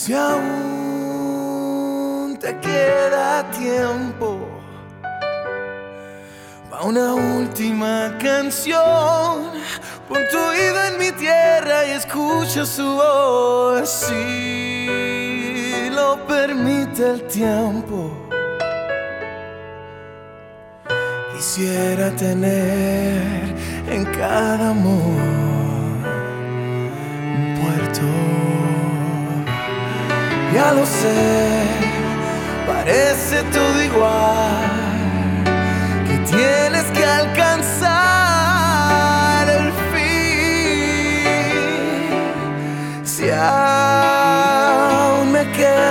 Si aún te queda tiempo pa' una última canción, pon tu oído en mi tierra y escucha su voz. Si lo permite el tiempo, quisiera tener en cada amor un puerto. Ya lo sé, parece todo igual, que tienes que alcanzar el fin. Si